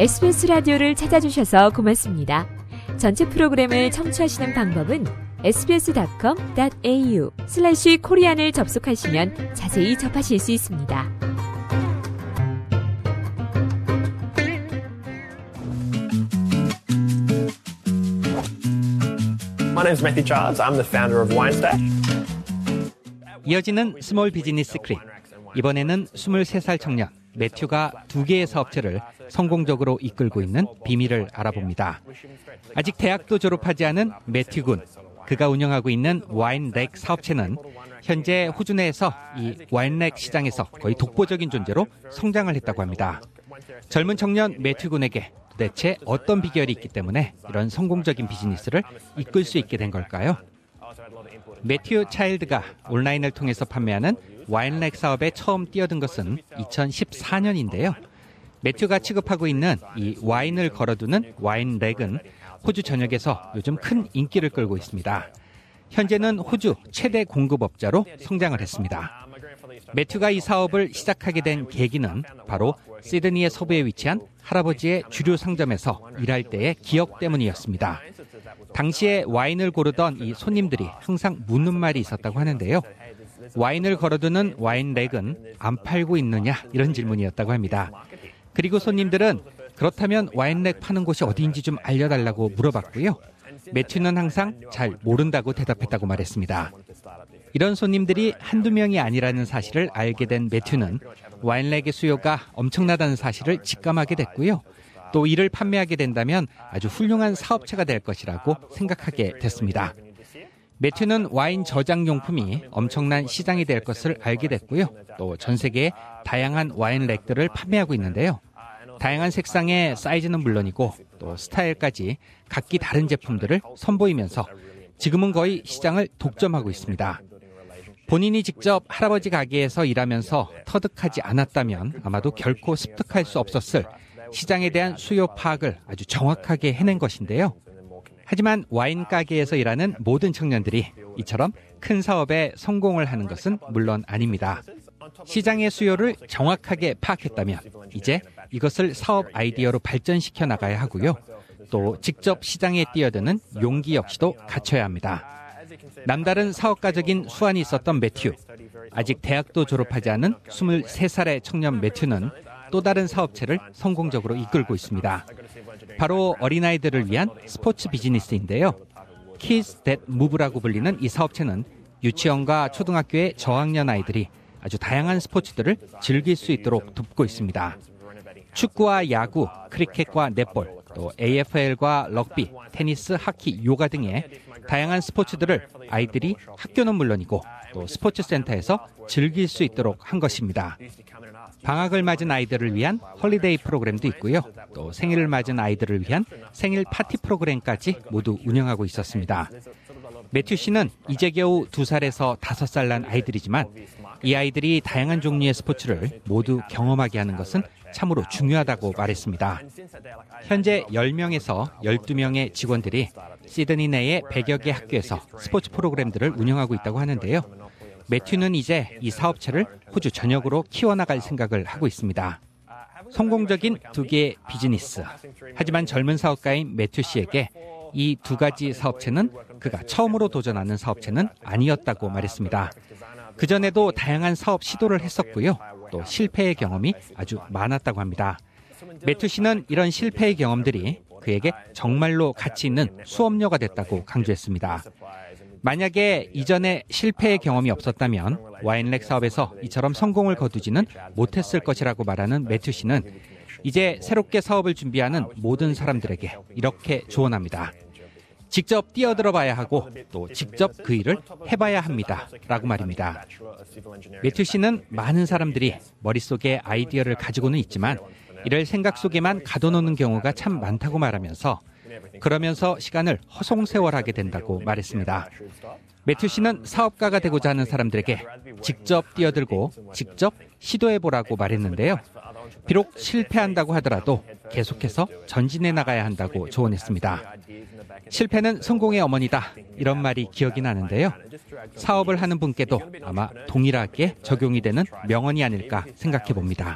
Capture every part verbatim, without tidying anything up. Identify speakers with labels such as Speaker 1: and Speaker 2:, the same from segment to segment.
Speaker 1: 에스비에스 라디오를 찾아주셔서 고맙습니다. 전체 프로그램을 청취하시는 방법은 에스비에스닷컴 닷 에이유 슬래시 코리안을 접속하시면 자세히 접하실 수 있습니다.
Speaker 2: My name is Matthew Charles. I'm the founder of WineStack.
Speaker 3: 이어지는 스몰 비즈니스 클립. 이번에는 스물세 살 청년 매튜가 두 개의 사업체를 성공적으로 이끌고 있는 비밀을 알아봅니다. 아직 대학도 졸업하지 않은 매튜 군. 그가 운영하고 있는 와인렉 사업체는 현재 호주 내에서 이 와인렉 시장에서 거의 독보적인 존재로 성장을 했다고 합니다. 젊은 청년 매튜 군에게 도대체 어떤 비결이 있기 때문에 이런 성공적인 비즈니스를 이끌 수 있게 된 걸까요? 매튜 차일드가 온라인을 통해서 판매하는 와인렉 사업에 처음 뛰어든 것은 이천십사 년인데요. 매튜가 취급하고 있는 이 와인을 걸어두는 와인렉은 호주 전역에서 요즘 큰 인기를 끌고 있습니다. 현재는 호주 최대 공급업자로 성장을 했습니다. 매튜가 이 사업을 시작하게 된 계기는 바로 시드니의 서부에 위치한 할아버지의 주류 상점에서 일할 때의 기억 때문이었습니다. 당시에 와인을 고르던 이 손님들이 항상 묻는 말이 있었다고 하는데요. 와인을 걸어두는 와인렉은 안 팔고 있느냐 이런 질문이었다고 합니다. 그리고 손님들은 그렇다면 와인렉 파는 곳이 어디인지 좀 알려달라고 물어봤고요. 매튜는 항상 잘 모른다고 대답했다고 말했습니다. 이런 손님들이 한두 명이 아니라는 사실을 알게 된 매튜는 와인렉의 수요가 엄청나다는 사실을 직감하게 됐고요. 또 이를 판매하게 된다면 아주 훌륭한 사업체가 될 것이라고 생각하게 됐습니다. 매튜는 와인 저장용품이 엄청난 시장이 될 것을 알게 됐고요. 또 전 세계에 다양한 와인렉들을 판매하고 있는데요. 다양한 색상의 사이즈는 물론이고 또 스타일까지 각기 다른 제품들을 선보이면서 지금은 거의 시장을 독점하고 있습니다. 본인이 직접 할아버지 가게에서 일하면서 터득하지 않았다면 아마도 결코 습득할 수 없었을 시장에 대한 수요 파악을 아주 정확하게 해낸 것인데요. 하지만 와인 가게에서 일하는 모든 청년들이 이처럼 큰 사업에 성공을 하는 것은 물론 아닙니다. 시장의 수요를 정확하게 파악했다면 이제 이것을 사업 아이디어로 발전시켜 나가야 하고요. 또 직접 시장에 뛰어드는 용기 역시도 갖춰야 합니다. 남다른 사업가적인 수완이 있었던 매튜. 아직 대학도 졸업하지 않은 스물세 살의 청년 매튜는 또 다른 사업체를 성공적으로 이끌고 있습니다. 바로 어린아이들을 위한 스포츠 비즈니스인데요. Kids That Move라고 불리는 이 사업체는 유치원과 초등학교의 저학년 아이들이 아주 다양한 스포츠들을 즐길 수 있도록 돕고 있습니다. 축구와 야구, 크리켓과 넷볼, 또 에이에프엘과 럭비, 테니스, 하키, 요가 등의 다양한 스포츠들을 아이들이 학교는 물론이고 또 스포츠 센터에서 즐길 수 있도록 한 것입니다. 방학을 맞은 아이들을 위한 홀리데이 프로그램도 있고요. 또 생일을 맞은 아이들을 위한 생일 파티 프로그램까지 모두 운영하고 있었습니다. 매튜 씨는 이제 겨우 두 살에서 다섯 살 난 아이들이지만 이 아이들이 다양한 종류의 스포츠를 모두 경험하게 하는 것은 참으로 중요하다고 말했습니다. 현재 열 명에서 열두 명의 직원들이 시드니 내의 백여 개 학교에서 스포츠 프로그램들을 운영하고 있다고 하는데요. 매튜는 이제 이 사업체를 호주 전역으로 키워나갈 생각을 하고 있습니다. 성공적인 두 개의 비즈니스. 하지만 젊은 사업가인 매튜 씨에게 이 두 가지 사업체는 그가 처음으로 도전하는 사업체는 아니었다고 말했습니다. 그전에도 다양한 사업 시도를 했었고요. 또 실패의 경험이 아주 많았다고 합니다. 매튜 씨는 이런 실패의 경험들이 그에게 정말로 가치 있는 수업료가 됐다고 강조했습니다. 만약에 이전에 실패의 경험이 없었다면 와인렉 사업에서 이처럼 성공을 거두지는 못했을 것이라고 말하는 매튜 씨는 이제 새롭게 사업을 준비하는 모든 사람들에게 이렇게 조언합니다. 직접 뛰어들어 봐야 하고 또 직접 그 일을 해봐야 합니다. 라고 말입니다. 매튜 씨는 많은 사람들이 머릿속에 아이디어를 가지고는 있지만 이를 생각 속에만 가둬놓는 경우가 참 많다고 말하면서 그러면서 시간을 허송세월하게 된다고 말했습니다. 매튜 씨는 사업가가 되고자 하는 사람들에게 직접 뛰어들고 직접 시도해보라고 말했는데요. 비록 실패한다고 하더라도 계속해서 전진해 나가야 한다고 조언했습니다. 실패는 성공의 어머니다. 이런 말이 기억이 나는데요. 사업을 하는 분께도 아마 동일하게 적용이 되는 명언이 아닐까 생각해 봅니다.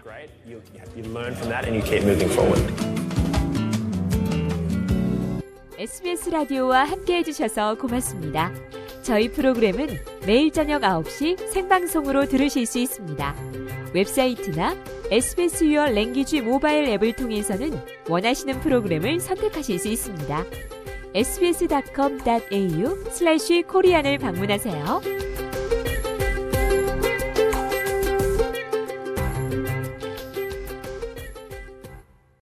Speaker 1: 에스비에스 라디오와 함께해 주셔서 고맙습니다. 저희 프로그램은 매일 저녁 아홉 시 생방송으로 들으실 수 있습니다. 웹사이트나 에스비에스 Your Language 모바일 앱을 통해서는 원하시는 프로그램을 선택하실 수 있습니다. 에스비에스 닷컴 닷에이유 슬래시 코리안을 방문하세요.